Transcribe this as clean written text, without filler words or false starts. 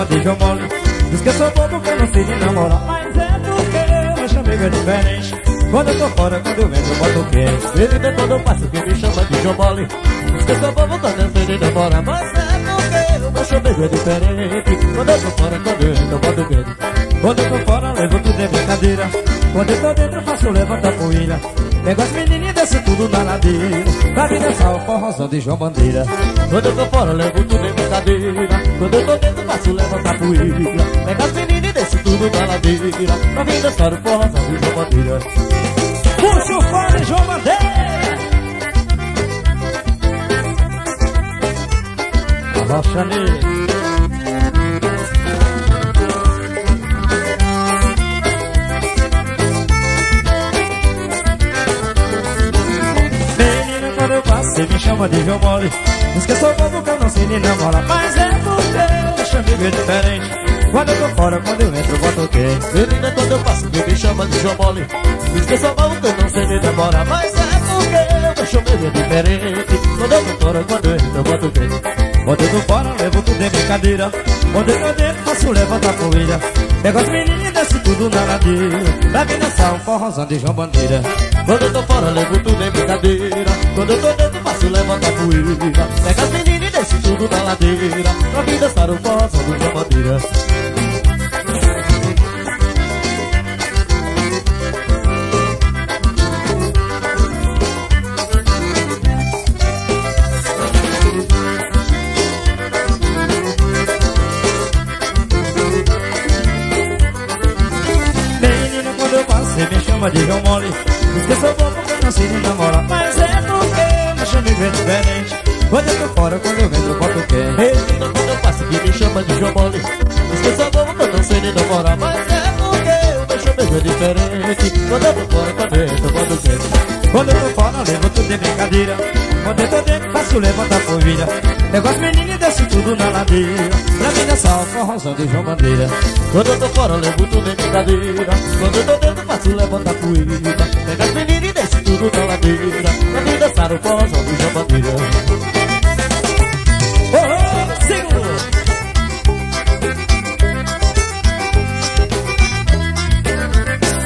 chama de João Mole. Diz que eu sou bobo, que eu não sei de namorar. Mas é porque meu chamego é diferente. Quando eu tô fora, quando eu entro, eu boto o quê? Ele vê quando eu passo que me chama de João Mole. Diz que eu sou bobo, quando eu sei de namorar. Mas é porque o meu chamego é diferente. Quando eu tô fora, quando eu entro, eu boto o quê? Quando eu tô fora, levo tudo em brincadeira. Quando eu tô dentro, faço levantar poeira. Pego as menininhas e desço tudo na ladeira. Pra vir dançar o forrozão de João Bandeira. Quando eu tô fora, levo tudo em brincadeira. Quando eu tô dentro, faço levantar poeira. Pego as meninas e desço tudo na ladeira. Pra vir dançar o forrozão de João Bandeira. Puxa o fone, João Bandeira. Arrocha nele. Você me chama de João Mole. Diz que eu sou bobo, que eu não sei nem namorar. Mas é porque meu chamego é diferente. Quando eu tô fora, quando eu entro, eu boto o quê? Ele não é quando eu passo que me chama de João Mole. Diz que eu sou bobo, que eu não sei nem namorar. Mas é porque meu chamego é diferente. Quando eu tô fora, quando eu entro, eu boto o quê? Quando eu tô fora, levo tudo em brincadeira. Quando eu tô dentro, faço levantar poeira. Pego as meninas e desço tudo na ladeira. Pra vir dançar um forrozão de João Bandeira. Quando eu tô fora, levo tudo em brincadeira. Quando eu tô dentro, faço levantar poeira. Pega as meninas e desço tudo na ladeira. Pra vir dançar o forrozão de João Bandeira. Você me chama de João Mole. Diz que eu sou bobo, que eu não sei nem namorar. Mas é porque meu chamego é diferente. Quando eu tô fora, quando eu entro, eu boto o quê? Ele não quando eu passo que me chama de João Mole. Diz que eu sou bobo, que eu não sei nem namorar. Mas é porque o meu chamego é diferente. Quando eu tô fora, quando eu entro, eu boto o quê? Quando eu tô fora, levo tudo em brincadeira. Quando eu tô dentro, faço levantar poeira. Pego as meninas e desço tudo na ladeira. Pra mim dançar o forrozão de João Bandeira. Quando eu tô fora, levo tudo em brincadeira. Quando eu tô dentro, faço levantar poeira. Pego as meninas e desço tudo na ladeira. Pra mim dançar o forrozão de João Bandeira.